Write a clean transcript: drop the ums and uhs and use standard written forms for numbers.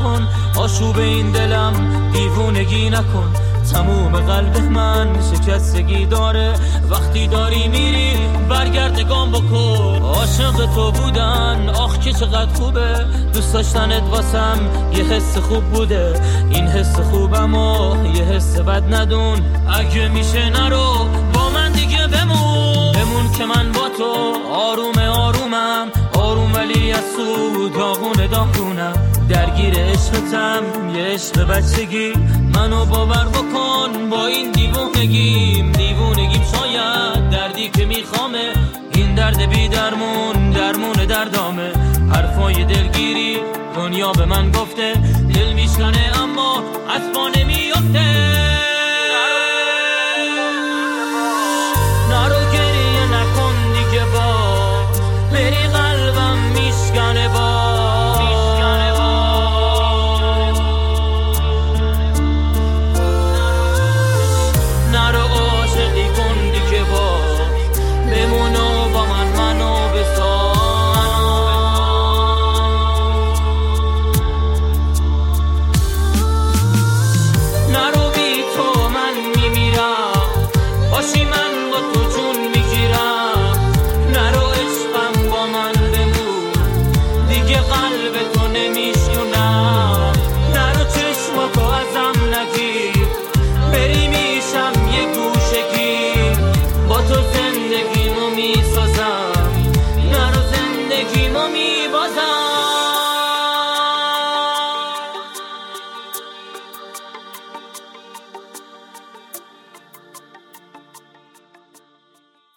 نکن، آشوب این دلم دیوونگی نکن. تموم قلب من شکستگی داره، وقتی داری میری برگرد گام بکن. عاشق تو بودن آخ که چقدر خوبه، دوست داشتنت واسم یه حس خوب بوده. این حس خوبم و یه حس بد ندون، اگه میشه نرو با من دیگه بمون که من با تو آرومم، آروم ولی از سو داغونم. درگیر عشقتم یه عشق بچگی، منو باور بکن با این دیوونگیم شاید دردی که میخوامه. این درد بی درمون دردامه. حرفای دلگیری دنیا به من گفته، دل میشکنه اما از پا نمیافته.